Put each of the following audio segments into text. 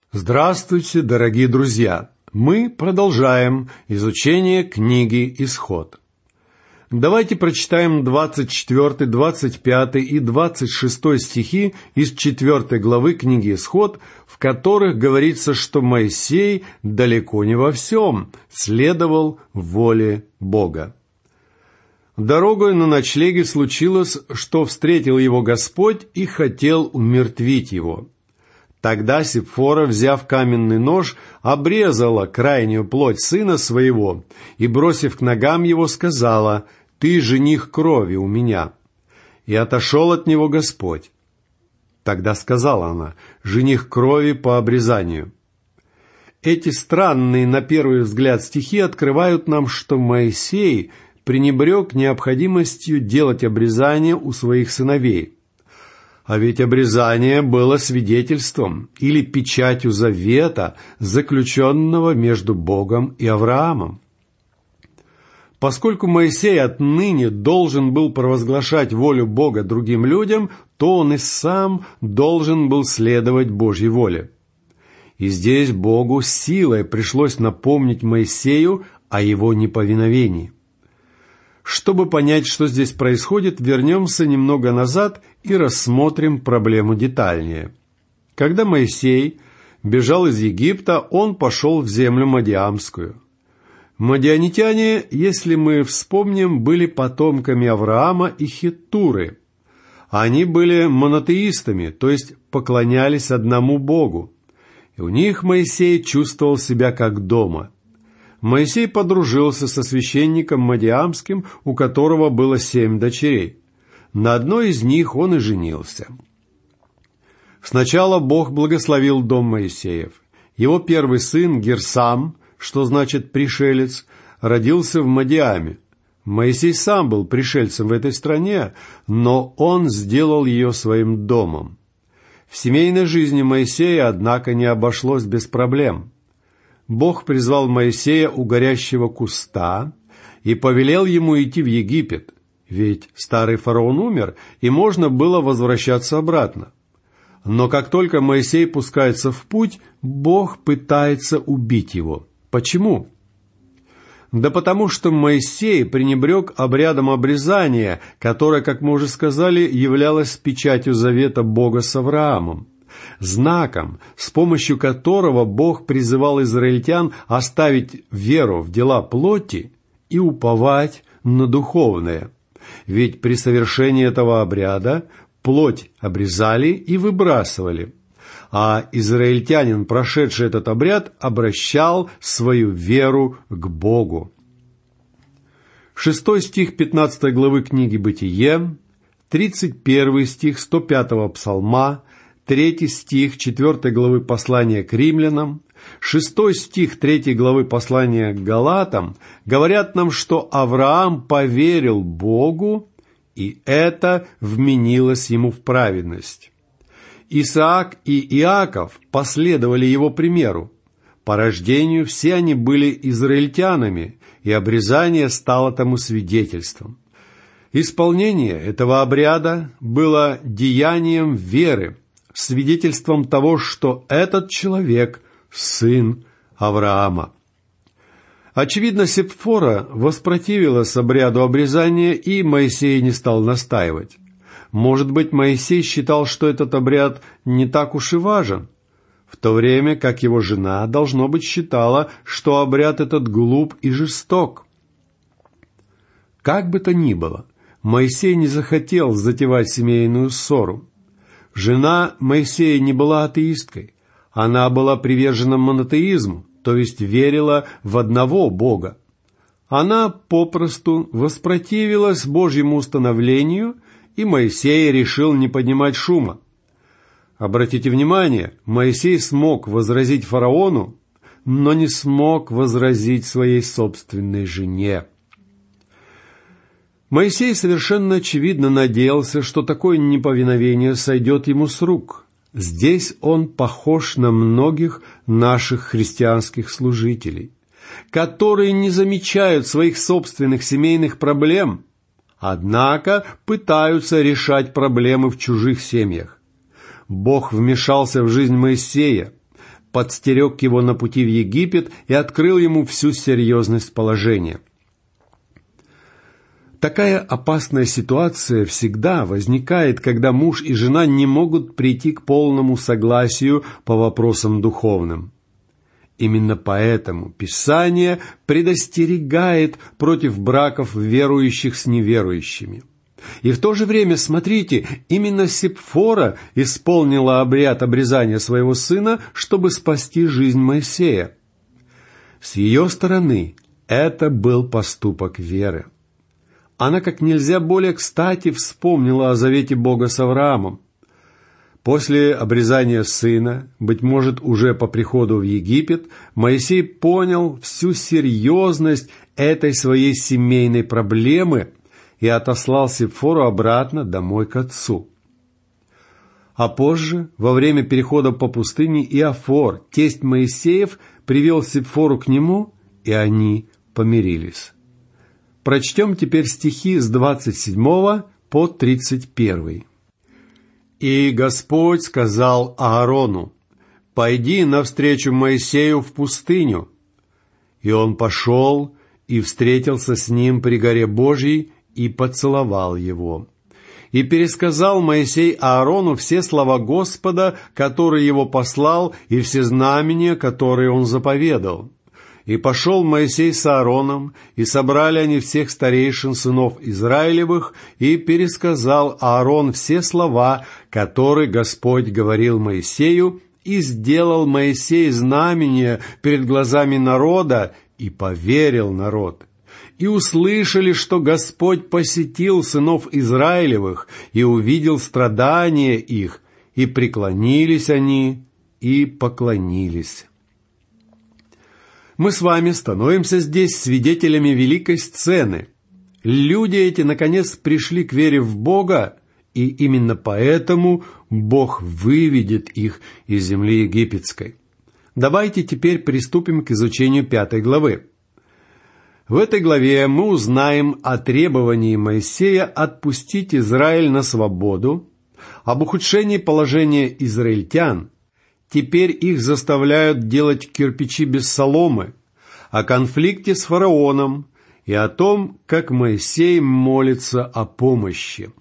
Здравствуйте, дорогие друзья! Мы продолжаем изучение книги «Исход». Давайте прочитаем 24, 25 и 26 стихи из 4 главы книги «Исход», в которых говорится, что Моисей далеко не во всем следовал воле Бога. Дорогой на ночлеге случилось, что встретил его Господь и хотел умертвить его. Тогда Сипфора, взяв каменный нож, обрезала крайнюю плоть сына своего и, бросив к ногам его, сказала: «Ты жених крови у меня». И отошел от него Господь. Тогда сказала она: «Жених крови по обрезанию». Эти странные на первый взгляд стихи открывают нам, что Моисей пренебрег необходимостью делать обрезание у своих сыновей. А ведь обрезание было свидетельством или печатью завета, заключенного между Богом и Авраамом. Поскольку Моисей отныне должен был провозглашать волю Бога другим людям, то он и сам должен был следовать Божьей воле. И здесь Богу силой пришлось напомнить Моисею о его неповиновении. Чтобы понять, что здесь происходит, вернемся немного назад и рассмотрим проблему детальнее. Когда Моисей бежал из Египта, он пошел в землю Мадиамскую. Мадианитяне, если мы вспомним, были потомками Авраама и Хеттуры. Они были монотеистами, то есть поклонялись одному Богу. И у них Моисей чувствовал себя как дома. Моисей подружился со священником Мадиамским, у которого было 7 дочерей. На одной из них он и женился. Сначала Бог благословил дом Моисеев. Его первый сын Герсам, что значит «пришелец», родился в Мадиаме. Моисей сам был пришельцем в этой стране, но он сделал ее своим домом. В семейной жизни Моисея, однако, не обошлось без проблем. Бог призвал Моисея у горящего куста и повелел ему идти в Египет, ведь старый фараон умер, и можно было возвращаться обратно. Но как только Моисей пускается в путь, Бог пытается убить его. Почему? Да потому что Моисей пренебрег обрядом обрезания, которое, как мы уже сказали, являлось печатью завета Бога с Авраамом, знаком, с помощью которого Бог призывал израильтян оставить веру в дела плоти и уповать на духовное. Ведь при совершении этого обряда плоть обрезали и выбрасывали, а израильтянин, прошедший этот обряд, обращал свою веру к Богу. 6 стих 15 главы книги «Бытие», 31 стих 105 псалма, 3 стих 4 главы послания к римлянам, 6 стих 3 главы послания к галатам говорят нам, что Авраам поверил Богу, и это вменилось ему в праведность. Исаак и Иаков последовали его примеру. По рождению все они были израильтянами, и обрезание стало тому свидетельством. Исполнение этого обряда было деянием веры, свидетельством того, что этот человек – сын Авраама. Очевидно, Сипфора воспротивилась обряду обрезания, и Моисей не стал настаивать. Может быть, Моисей считал, что этот обряд не так уж и важен, в то время как его жена, должно быть, считала, что обряд этот глуп и жесток. Как бы то ни было, Моисей не захотел затевать семейную ссору. Жена Моисея не была атеисткой. Она была привержена монотеизму, то есть верила в одного Бога. Она попросту воспротивилась Божьему установлению, и Моисей решил не поднимать шума. Обратите внимание, Моисей смог возразить фараону, но не смог возразить своей собственной жене. Моисей совершенно очевидно надеялся, что такое неповиновение сойдет ему с рук. Здесь он похож на многих наших христианских служителей, которые не замечают своих собственных семейных проблем, однако пытаются решать проблемы в чужих семьях. Бог вмешался в жизнь Моисея, подстерег его на пути в Египет и открыл ему всю серьезность положения. Такая опасная ситуация всегда возникает, когда муж и жена не могут прийти к полному согласию по вопросам духовным. Именно поэтому Писание предостерегает против браков верующих с неверующими. И в то же время, смотрите, именно Сепфора исполнила обряд обрезания своего сына, чтобы спасти жизнь Моисея. С ее стороны это был поступок веры. Она как нельзя более кстати вспомнила о завете Бога с Авраамом. После обрезания сына, быть может, уже по приходу в Египет, Моисей понял всю серьезность этой своей семейной проблемы и отослал Сепфору обратно домой к отцу. А позже, во время перехода по пустыне, Иофор, тесть Моисеев, привел Сепфору к нему, и они помирились. Прочтем теперь стихи с 27 по 31. «И Господь сказал Аарону: пойди навстречу Моисею в пустыню. И он пошел и встретился с ним при горе Божьей и поцеловал его. И пересказал Моисей Аарону все слова Господа, которые его послал, и все знамения, которые он заповедал. И пошел Моисей с Аароном, и собрали они всех старейшин сынов Израилевых, и пересказал Аарон все слова, которые Господь говорил Моисею, и сделал Моисей знамения перед глазами народа, и поверил народ. И услышали, что Господь посетил сынов Израилевых, и увидел страдания их, и преклонились они, и поклонились». Мы с вами становимся здесь свидетелями великой сцены. Люди эти, наконец, пришли к вере в Бога, и именно поэтому Бог выведет их из земли египетской. Давайте теперь приступим к изучению 5 главы. В этой главе мы узнаем о требовании Моисея отпустить Израиль на свободу, об ухудшении положения израильтян. Теперь их заставляют делать кирпичи без соломы, о конфликте с фараоном и о том, как Моисей молится о помощи.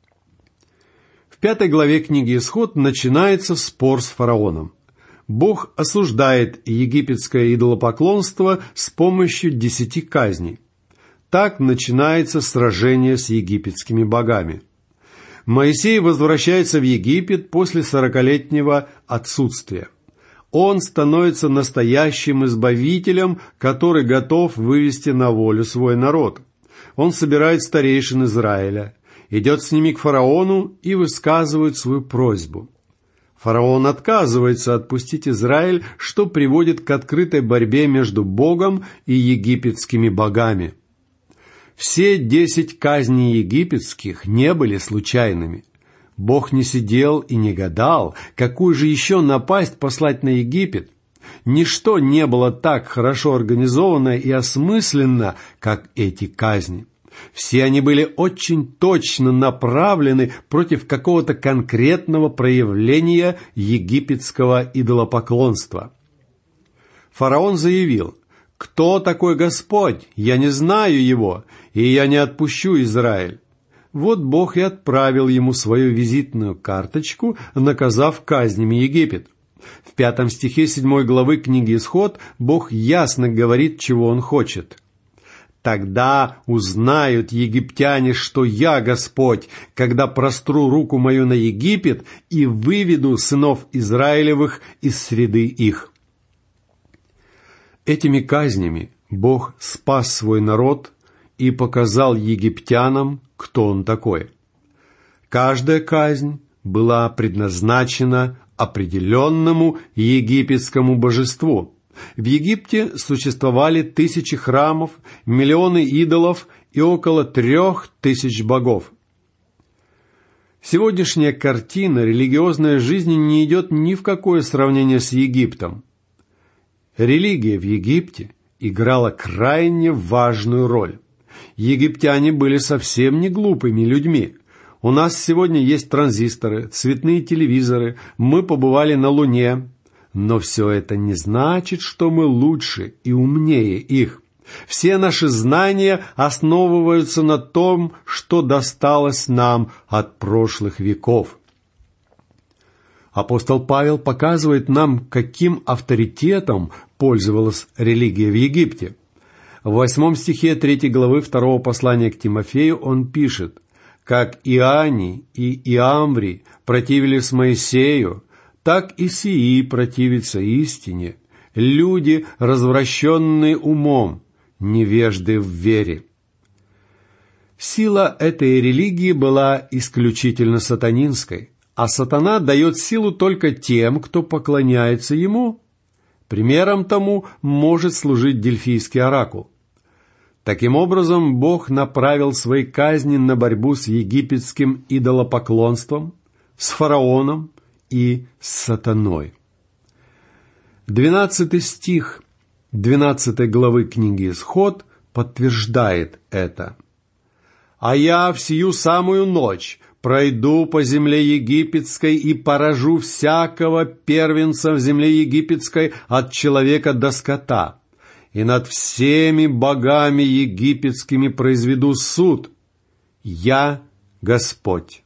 В 5 главе книги «Исход» начинается спор с фараоном. Бог осуждает египетское идолопоклонство с помощью 10 казней. Так начинается сражение с египетскими богами. Моисей возвращается в Египет после 40-летнего отсутствия. Он становится настоящим избавителем, который готов вывести на волю свой народ. Он собирает старейшин Израиля, идет с ними к фараону и высказывает свою просьбу. Фараон отказывается отпустить Израиль, что приводит к открытой борьбе между Богом и египетскими богами. Все 10 казней египетских не были случайными. Бог не сидел и не гадал, какую же еще напасть послать на Египет. Ничто не было так хорошо организовано и осмысленно, как эти казни. Все они были очень точно направлены против какого-то конкретного проявления египетского идолопоклонства. Фараон заявил: «Кто такой Господь? Я не знаю его, и я не отпущу Израиль». Вот Бог и отправил ему свою визитную карточку, наказав казнями Египет. В 5 стихе 7 главы книги «Исход» Бог ясно говорит, чего Он хочет. «Тогда узнают египтяне, что я Господь, когда простру руку мою на Египет и выведу сынов Израилевых из среды их». Этими казнями Бог спас свой народ и показал египтянам, кто Он такой. Каждая казнь была предназначена определенному египетскому божеству. В Египте существовали 1000 храмов, миллионы идолов и около 3000 богов. Сегодняшняя картина религиозной жизни не идет ни в какое сравнение с Египтом. Религия в Египте играла крайне важную роль. Египтяне были совсем не глупыми людьми. У нас сегодня есть транзисторы, цветные телевизоры, мы побывали на Луне. Но все это не значит, что мы лучше и умнее их. Все наши знания основываются на том, что досталось нам от прошлых веков. Апостол Павел показывает нам, каким авторитетом пользовалась религия в Египте. В 8 стихе 3 главы 2 послания к Тимофею он пишет: «Как Иани и Иамври противились Моисею, так и сии противятся истине, люди, развращенные умом, невежды в вере». Сила этой религии была исключительно сатанинской, а сатана дает силу только тем, кто поклоняется ему. Примером тому может служить Дельфийский оракул. Таким образом, Бог направил свои казни на борьбу с египетским идолопоклонством, с фараоном и с сатаной. 12 стих 12 главы книги «Исход» подтверждает это. «А я в сию самую ночь пройду по земле египетской и поражу всякого первенца в земле египетской от человека до скота, и над всеми богами египетскими произведу суд. Я Господь».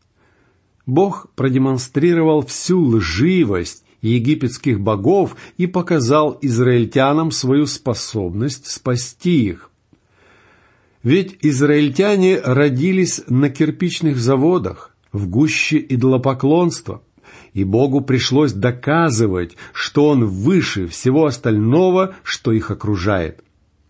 Бог продемонстрировал всю лживость египетских богов и показал израильтянам свою способность спасти их. Ведь израильтяне родились на кирпичных заводах, в гуще идолопоклонства, и Богу пришлось доказывать, что Он выше всего остального, что их окружает.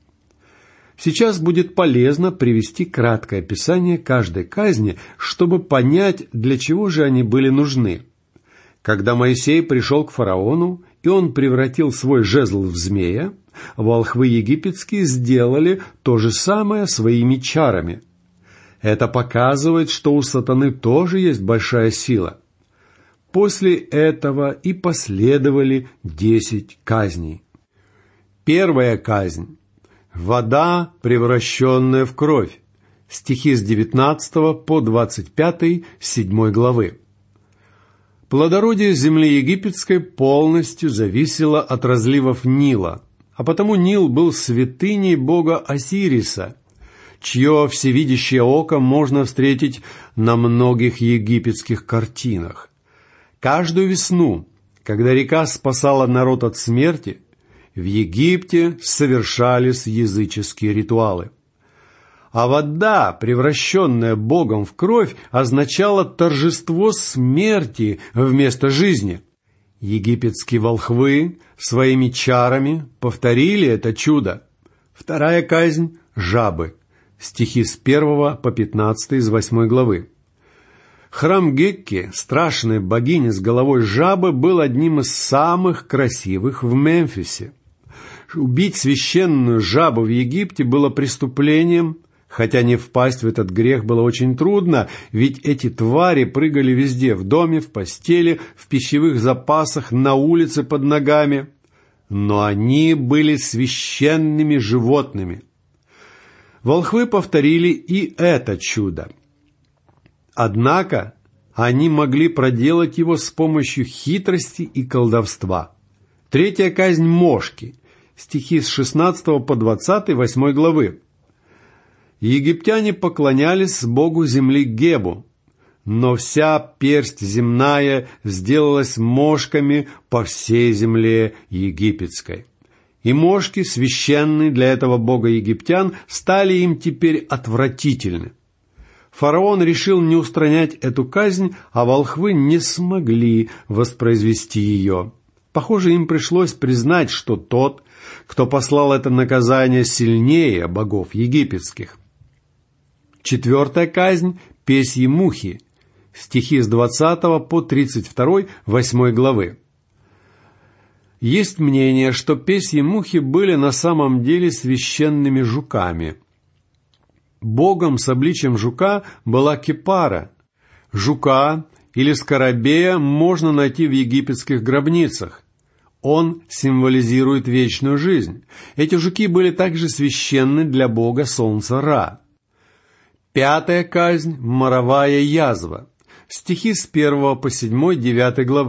Сейчас будет полезно привести краткое описание каждой казни, чтобы понять, для чего же они были нужны. Когда Моисей пришел к фараону, и он превратил свой жезл в змея, волхвы египетские сделали то же самое своими чарами. Это показывает, что у сатаны тоже есть большая сила. После этого и последовали 10 казней. Первая казнь – вода, превращенная в кровь. Стихи с 19 по 25 7 главы. Плодородие земли египетской полностью зависело от разливов Нила, а потому Нил был святыней бога Осириса, чье всевидящее око можно встретить на многих египетских картинах. Каждую весну, когда река спасала народ от смерти, в Египте совершались языческие ритуалы. А вода, превращенная Богом в кровь, означала торжество смерти вместо жизни. Египетские волхвы своими чарами повторили это чудо. Вторая казнь – жабы. Стихи с 1 по 15 из 8 главы. Храм Гекки, страшной богини с головой жабы, был одним из самых красивых в Мемфисе. Убить священную жабу в Египте было преступлением, хотя не впасть в этот грех было очень трудно, ведь эти твари прыгали везде: в доме, в постели, в пищевых запасах, на улице под ногами. Но они были священными животными. Волхвы повторили и это чудо. Однако они могли проделать его с помощью хитрости и колдовства. Третья казнь мошки. Стихи с 16 по 20 8 главы. Египтяне поклонялись богу земли Гебу, но вся персть земная сделалась мошками по всей земле египетской. И мошки, священные для этого бога египтян, стали им теперь отвратительны. Фараон решил не устранять эту казнь, а волхвы не смогли воспроизвести ее. Похоже, им пришлось признать, что тот, кто послал это наказание, сильнее богов египетских. Четвертая казнь – песьи мухи. Стихи с 20 по 32 8 главы. Есть мнение, что песьи мухи были на самом деле священными жуками. Богом с обличием жука была Кипара. Жука или скоробея можно найти в египетских гробницах. Он символизирует вечную жизнь. Эти жуки были также священны для бога солнца Ра. Пятая казнь – моровая язва. Стихи с 1 по 7, 9 главы.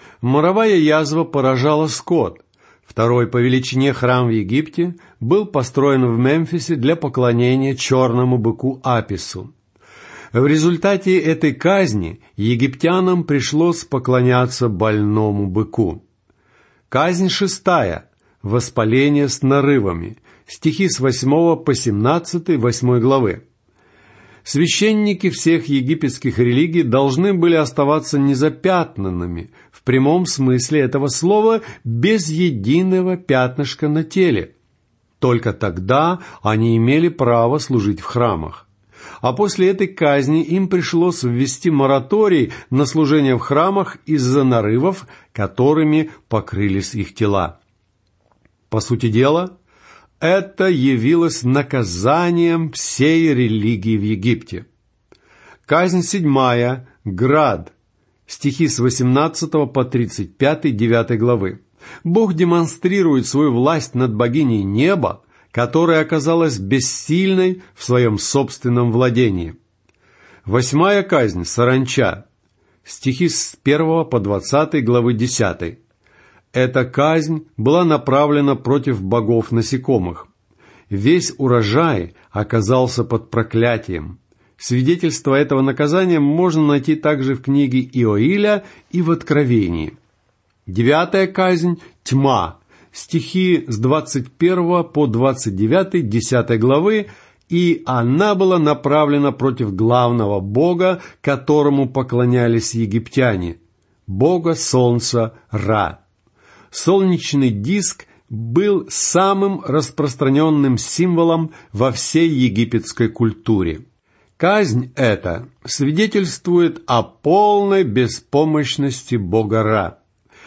Моровая язва поражала скот. Второй по величине храм в Египте был построен в Мемфисе для поклонения черному быку Апису. В результате этой казни египтянам пришлось поклоняться больному быку. Казнь 6. Воспаление с нарывами. Стихи с 8 по 17 8 главы. Священники всех египетских религий должны были оставаться незапятнанными, в прямом смысле этого слова, без единого пятнышка на теле. Только тогда они имели право служить в храмах. А после этой казни им пришлось ввести мораторий на служение в храмах из-за нарывов, которыми покрылись их тела. По сути дела, это явилось наказанием всей религии в Египте. Казнь 7. Град. Стихи с 18 по 35 9 главы. Бог демонстрирует свою власть над богиней неба, которая оказалась бессильной в своем собственном владении. 8. казнь. Саранча. Стихи с 1 по 20 главы 10. Эта казнь была направлена против богов насекомых. Весь урожай оказался под проклятием. Свидетельство этого наказания можно найти также в книге Иоиля и в Откровении. 9. казнь – тьма. Стихи с 21 по 29 10 главы, и она была направлена против главного бога, которому поклонялись египтяне, бога солнца Ра. Солнечный диск был самым распространенным символом во всей египетской культуре. Казнь эта свидетельствует о полной беспомощности бога Ра.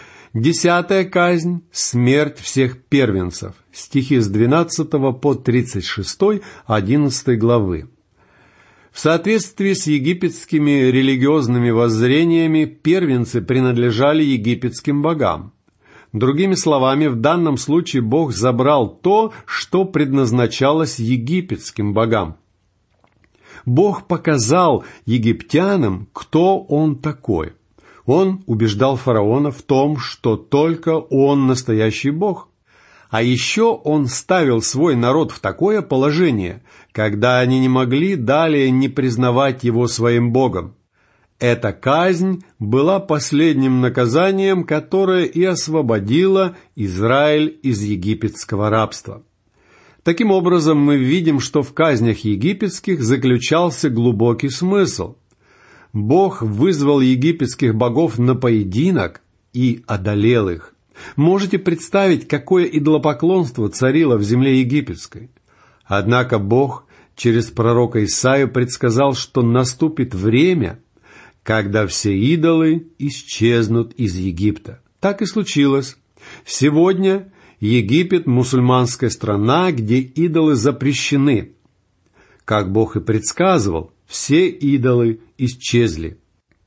10. казнь – смерть всех первенцев. Стихи с 12 по 36 11 главы. В соответствии с египетскими религиозными воззрениями первенцы принадлежали египетским богам. Другими словами, в данном случае Бог забрал то, что предназначалось египетским богам. Бог показал египтянам, кто Он такой. Он убеждал фараона в том, что только Он настоящий Бог. А еще Он ставил свой народ в такое положение, когда они не могли далее не признавать Его своим Богом. Эта казнь была последним наказанием, которое и освободило Израиль из египетского рабства. Таким образом, мы видим, что в казнях египетских заключался глубокий смысл. Бог вызвал египетских богов на поединок и одолел их. Можете представить, какое идолопоклонство царило в земле египетской? Однако Бог через пророка Исаию предсказал, что наступит время, когда все идолы исчезнут из Египта. Так и случилось. Сегодня Египет – мусульманская страна, где идолы запрещены. Как Бог и предсказывал, все идолы исчезли.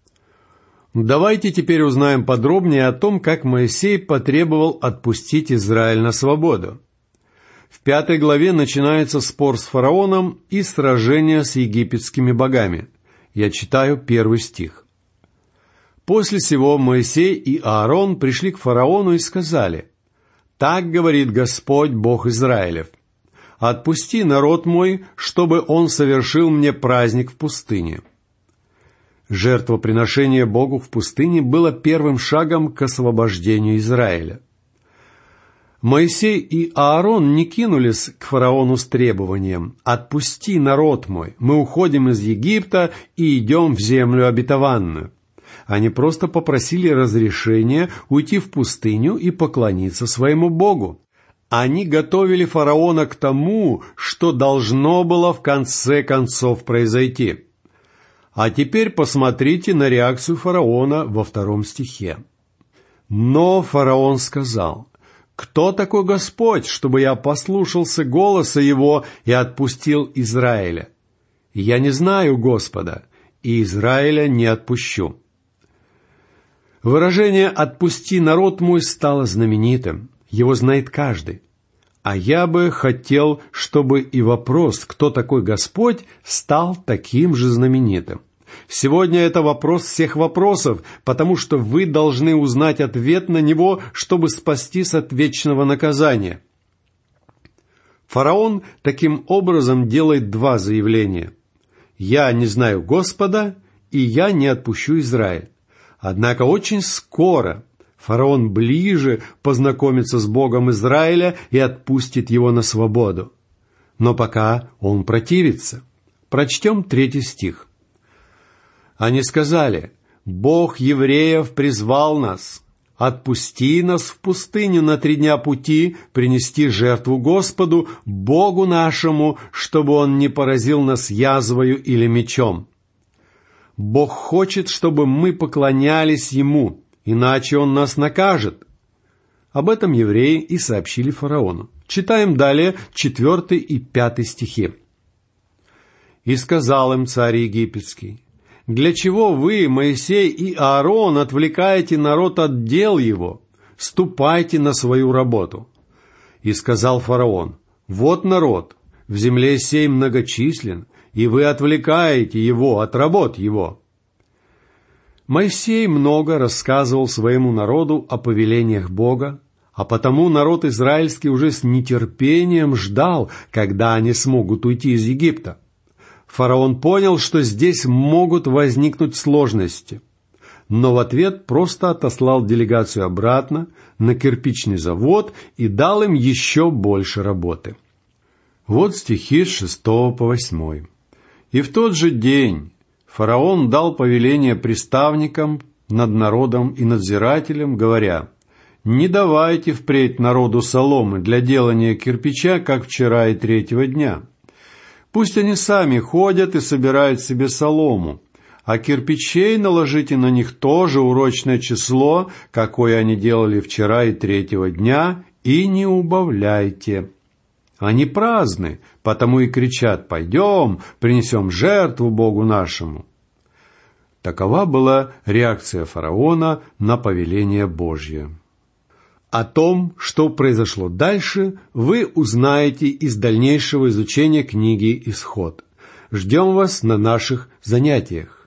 Давайте теперь узнаем подробнее о том, как Моисей потребовал отпустить Израиль на свободу. В 5 главе начинается спор с фараоном и сражение с египетскими богами. Я читаю 1 стих. «После сего Моисей и Аарон пришли к фараону и сказали: «Так говорит Господь, Бог Израилев: отпусти народ мой, чтобы он совершил мне праздник в пустыне». Жертвоприношение Богу в пустыне было первым шагом к освобождению Израиля. Моисей и Аарон не кинулись к фараону с требованием: «Отпусти народ мой, мы уходим из Египта и идем в землю обетованную». Они просто попросили разрешения уйти в пустыню и поклониться своему Богу. Они готовили фараона к тому, что должно было в конце концов произойти. А теперь посмотрите на реакцию фараона во 2 стихе. «Но фараон сказал: кто такой Господь, чтобы я послушался голоса Его и отпустил Израиля? Я не знаю Господа, и Израиля не отпущу». Выражение «отпусти народ мой» стало знаменитым, его знает каждый. А я бы хотел, чтобы и вопрос «кто такой Господь» стал таким же знаменитым. Сегодня это вопрос всех вопросов, потому что вы должны узнать ответ на него, чтобы спастись от вечного наказания. Фараон таким образом делает два заявления. «Я не знаю Господа, и я не отпущу Израиль». Однако очень скоро фараон ближе познакомится с Богом Израиля и отпустит его на свободу. Но пока он противится. Прочтем 3 стих. Они сказали: «Бог евреев призвал нас. Отпусти нас в пустыню на 3 дня пути принести жертву Господу, Богу нашему, чтобы Он не поразил нас язвою или мечом». Бог хочет, чтобы мы поклонялись Ему, иначе Он нас накажет. Об этом евреи и сообщили фараону. Читаем далее 4 и 5 стихи. «И сказал им царь египетский: для чего вы, Моисей и Аарон, отвлекаете народ от дел его? Ступайте на свою работу». И сказал фараон: вот народ, в земле сей многочислен, и вы отвлекаете его от работ его. Моисей много рассказывал своему народу о повелениях Бога, а потому народ израильский уже с нетерпением ждал, когда они смогут уйти из Египта. Фараон понял, что здесь могут возникнуть сложности, но в ответ просто отослал делегацию обратно на кирпичный завод и дал им еще больше работы. Вот стихи с 6 по 8. «И в тот же день фараон дал повеление приставникам над народом и надзирателям, говоря: не давайте впредь народу соломы для делания кирпича, как вчера и 3-го дня. Пусть они сами ходят и собирают себе солому, а кирпичей наложите на них тоже урочное число, какое они делали вчера и 3-го дня, и не убавляйте. Они праздны, потому и кричат: пойдем, принесем жертву Богу нашему». Такова была реакция фараона на повеление Божье. О том, что произошло дальше, вы узнаете из дальнейшего изучения книги «Исход». Ждем вас на наших занятиях.